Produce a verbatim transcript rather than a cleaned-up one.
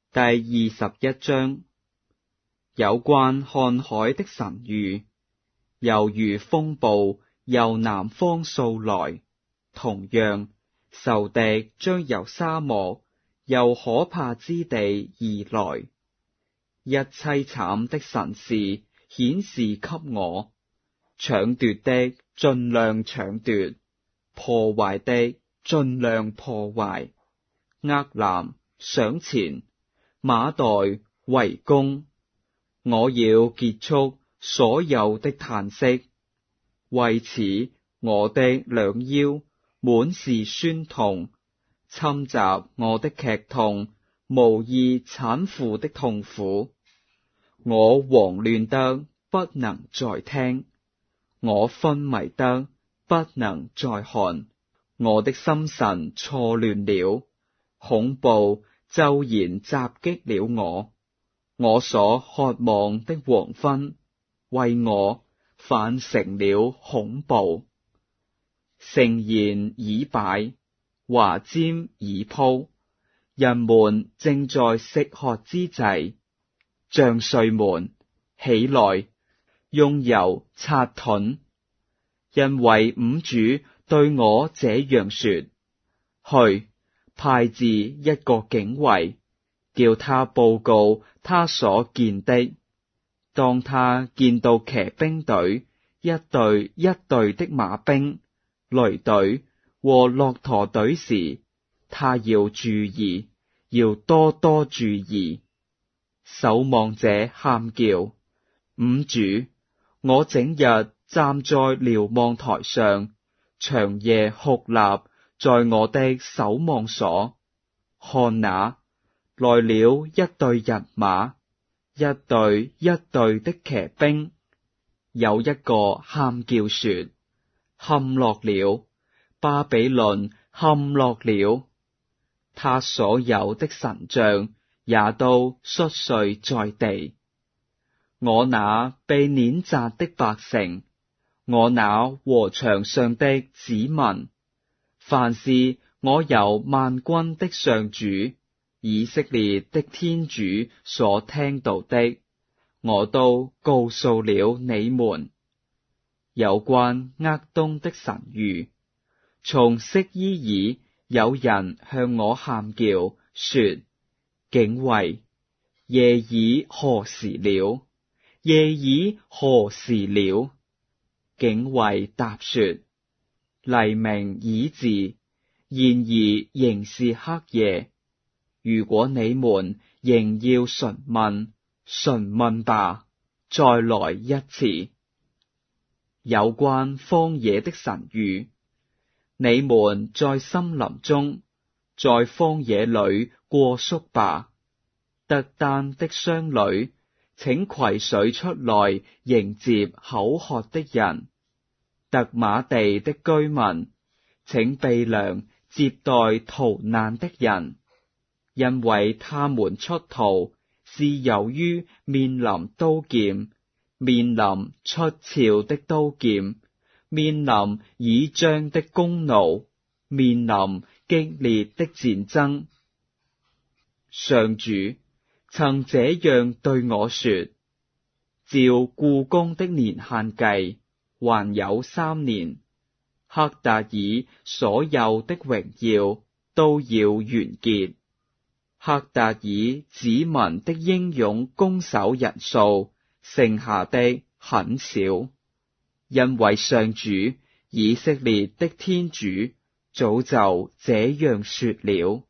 第二十一章，有關看海的神諭，猶如風暴由南方掃來，同樣，仇敵將由沙漠，由可怕之地而來。一淒慘的神視顯示給我，搶奪的盡量搶奪，破壞的盡量破壞。厄南上前，馬代圍攻，我要結束所有的嘆息。為此，我的兩腰滿是酸痛，侵襲我的劇痛，無意產婦的痛苦。我慌亂得不能再聽，我昏迷得不能再看，我的心神錯亂了，恐怖驟然襲擊了我。我所渴望的黃昏，為我反成了恐怖。盛筵已擺，華瞻已鋪，人們正在吃喝之際。將帥們，起來，用油擦盾，因為吾主對我這樣說：去，派至一個警衛，叫他報告他所見的。當他見到騎兵隊一隊一隊的馬兵、驢隊和駱駝隊時，他要注意，要多多注意。守望者喊叫：吾主，我整日站在瞭望台上，長夜酷立在我的守望所。看哪，來了一隊人馬，一隊一隊的騎兵。有一個喊叫說：陷落了，巴比倫陷落了，他所有的神像也都摔碎在地。我那被碾軋的百姓，我那禾場上的子民，凡是我由萬軍的上主，以色列的天主所聽到的，我都告訴了你們。有關厄東的神諭，從色伊爾有人向我喊叫說：警衛，耶爾何時了？耶爾何時了？警衛答說：黎明已至，然而仍是黑夜。如果你們仍要詢問，詢問吧，再來一次。有關荒野的神諭，你們在森林中，在荒野裏過宿吧。特丹的商旅，請攜水出來迎接口渴的人。特瑪地的居民，請備糧接待逃難的人，因為他們出逃是由於面臨刀劍，面臨出鞘的刀劍，面臨已彰的弓弩，面臨激烈的戰爭。上主曾這樣對我說：照雇工的年限計，還有三年，赫達爾所有的榮耀都要完結。赫達爾子民的英勇攻守人數剩下的很少，因為上主以色列的天主早就這樣說了。